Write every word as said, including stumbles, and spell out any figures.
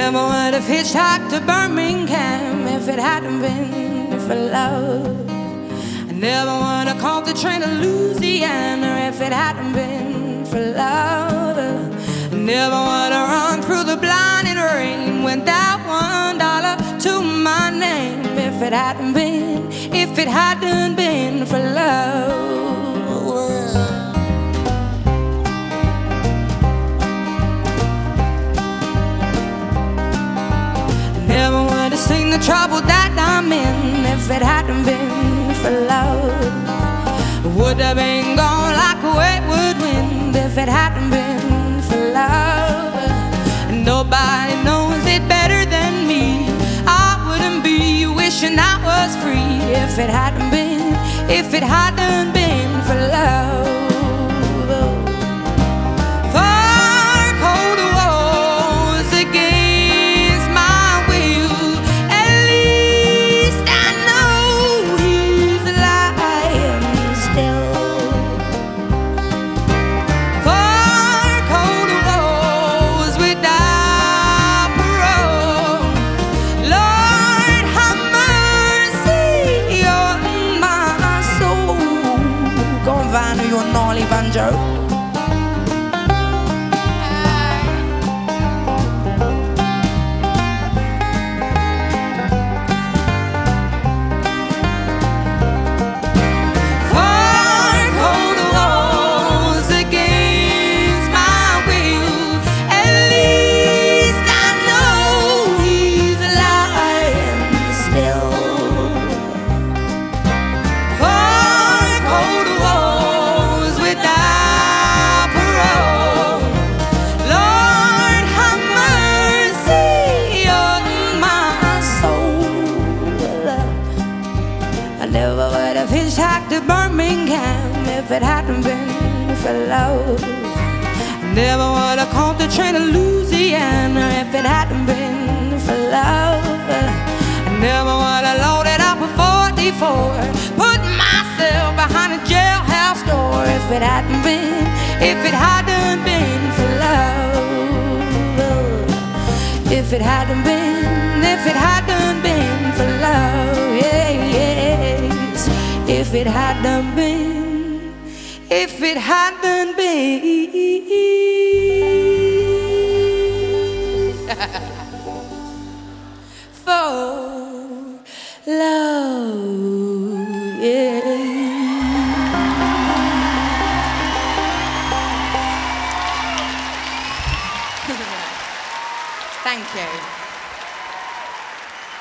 never would have hitchhiked to Birmingham if it hadn't been for love. I never would have caught the train to Louisiana if it hadn't been for love. I never would have run through the blinding rain without one dollar to my name if it hadn't been, if it hadn't been for love. Never would have seen the trouble that I'm in if it hadn't been for love. Would have been gone like a wayward wind if it hadn't been for love. Nobody knows it better than me. I wouldn't be wishing I was free if it hadn't been, if it hadn't been for love. Your gnarly banjo. I never would have hitchhiked to Birmingham if it hadn't been for love. I never would have caught the train to Louisiana if it hadn't been for love. I never would have loaded up a forty-four, put myself behind a jailhouse door if it hadn't been, if it hadn't been for love. If it hadn't been, if it hadn't been for love, yeah, yes. If it hadn't been, if it hadn't been for love, yeah. Thank you.